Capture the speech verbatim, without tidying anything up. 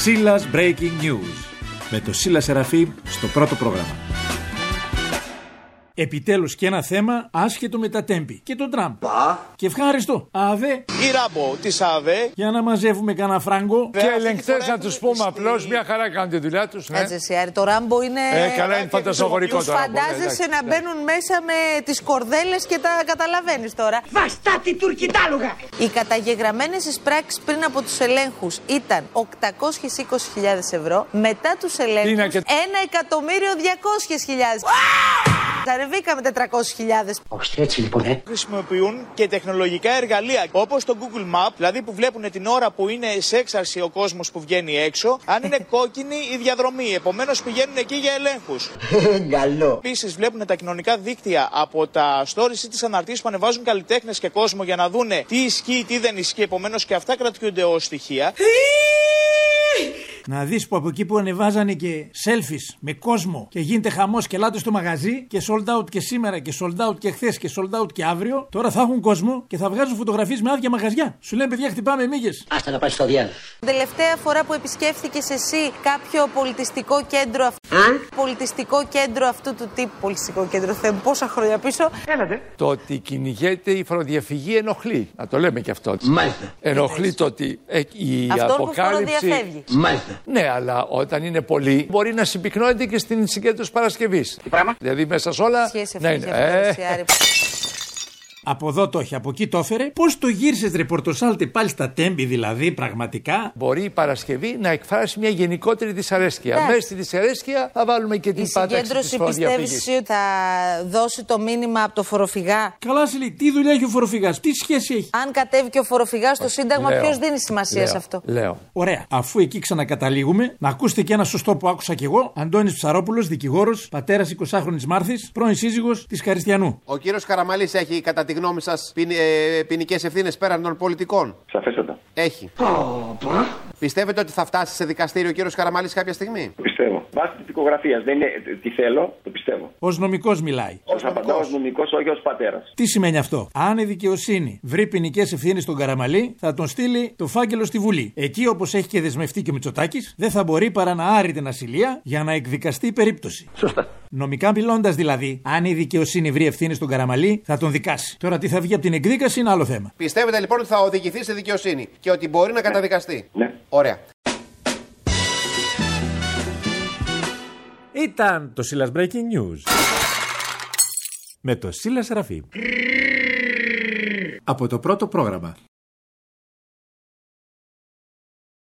Σίλας Breaking News με το Σίλα Σεραφείμ στο πρώτο πρόγραμμα. Επιτέλους και ένα θέμα άσχετο με τα τέμπη και τον Τραμπ. Πα. Και ευχάριστο. ΑΒΕ. Η Ράμπο της ΑΒΕ. Για να μαζεύουμε κανένα φράγκο. Και ελεγκτές να τους πούμε απλώς, μια χαρά κάνουν τη δουλειά τους. Ναι. Έτσι εσύ, το Ράμπο είναι... Ε, καλά, είναι φαντασμαγορικό τώρα. Φαντάζεσαι να μπαίνουν μέσα με τις κορδέλες και τα καταλαβαίνεις τώρα. Βαστάτη τουρκιτάλογα! Οι καταγεγραμμένες εισπράξεις πριν από τους ελέγχους ήταν οκτακόσιες είκοσι χιλιάδες ευρώ. Μετά τους ελέγχους και... ένα εκατομμύριο διακόσιες χιλιάδες. Αρεβήκαμε τετρακόσιες χιλιάδες. Όχι έτσι λοιπόν, ε. Χρησιμοποιούν και τεχνολογικά εργαλεία όπως το Google Map, δηλαδή που βλέπουν την ώρα που είναι σε έξαρση ο κόσμος που βγαίνει έξω, αν είναι κόκκινη η διαδρομή. Επομένως πηγαίνουν εκεί για ελέγχους. Καλό. Επίσης βλέπουν τα κοινωνικά δίκτυα από τα stories ή τις αναρτήσεις που ανεβάζουν καλλιτέχνες και κόσμο για να δούνε τι ισχύει, τι δεν ισχύει. Επομένως και αυτά κρατιούνται ως στοιχεία. Να δεις που από εκεί που ανεβάζανε και selfies με κόσμο και γίνεται χαμός και ελάτε στο μαγαζί και sold out και σήμερα και sold out και χθες και sold out και αύριο, τώρα θα έχουν κόσμο και θα βγάζουν φωτογραφίες με άδεια μαγαζιά. Σου λένε παιδιά χτυπάμε μύγες. Άστα να πάει στο διάλογο. Τελευταία φορά που επισκέφθηκες εσύ κάποιο πολιτιστικό κέντρο αυτού, πολιτιστικό κέντρο αυτού του τύπου, πολιτιστικό κέντρο Θεέ, πόσα χρόνια πίσω. Έλατε. Το ότι κυνηγείται η φοροδιαφυγή ενοχλεί. Να το λέμε και αυτό. Μάλιστα. Ενοχλεί το ότι ε, η Αυτό αποκάλυψη. που φοροδιαφεύγει. Μάλιστα. Ναι, αλλά όταν είναι πολύ, μπορεί να συμπυκνώνεται και στην συγκέντρωση Παρασκευής. Τι πράγμα? Δηλαδή μέσα σε όλα. Σχέση Ναι, αυτή, ναι. ε, Από εδώ το έχει, από εκεί το έφερε. Πώς το γύρισες ρε Πορτοσάλτε πάλι στα τέμπη δηλαδή, πραγματικά. Μπορεί η Παρασκευή να εκφράσει μια γενικότερη δυσαρέσκεια. Ναι. Μέσα στη δυσαρέσκεια θα βάλουμε και την η πάταξη της συγκέντρωση φοροδιαφυγής. πιστεύεις ότι θα δώσει το μήνυμα από το φοροφυγά? Καλά σε λέει, τι δουλειά έχει ο φοροφυγάς, τι σχέση έχει. Αν κατέβει και ο φοροφυγάς στο Σύνταγμα, Λέω. ποιος δίνει σημασία Λέω. σε αυτό? Λέω. Ωραία. Αφού εκεί ξανακαταλήγουμε, να ακούσετε και ένα σωστό που άκουσα κι εγώ. Αντώνης Ψαρόπουλος, δικηγόρος, πατέρας εικοσάχρονης Μάρθης, πρώην σύζυγος της Χαριστιανού. Ο κύριος Καραμαλής έχει, κατά τη γνώμη σας, ποινικές ευθύνες πέραν των πολιτικών? Σαφέστατα. Έχει. Πιστεύετε ότι θα φτάσει σε δικαστήριο ο κύριος Καραμαλής κάποια στιγμή? Το πιστεύω. Βάσει τη δικογραφία. Δεν είναι τι θέλω, το πιστεύω. Ως νομικός μιλάει. Ως απαντάω ως νομικός, όχι ως πατέρας. Τι σημαίνει αυτό? Αν η δικαιοσύνη βρει ποινικές ευθύνες στον Καραμαλή, θα τον στείλει το φάκελο στη Βουλή. Εκεί, όπως έχει και δεσμευτεί και ο Μητσοτάκης, δεν θα μπορεί παρά να άρει την ασυλία για να εκδικαστεί η περίπτωση. Σωστά. Νομικά μιλώντας δηλαδή, αν η δικαιοσύνη βρει ευθύνες στον Καραμαλή, θα τον δικάσει. Τώρα τι θα βγει από την εκδίκαση είναι άλλο θέμα. Πιστεύετε λοιπόν ότι θα οδηγηθεί σε δικαιοσύνη και ότι μπορεί να καταδικαστεί? Ναι. Ωραία. Ήταν το Σίλας Breaking News με το Σίλα Σεραφείμ από το πρώτο πρόγραμμα.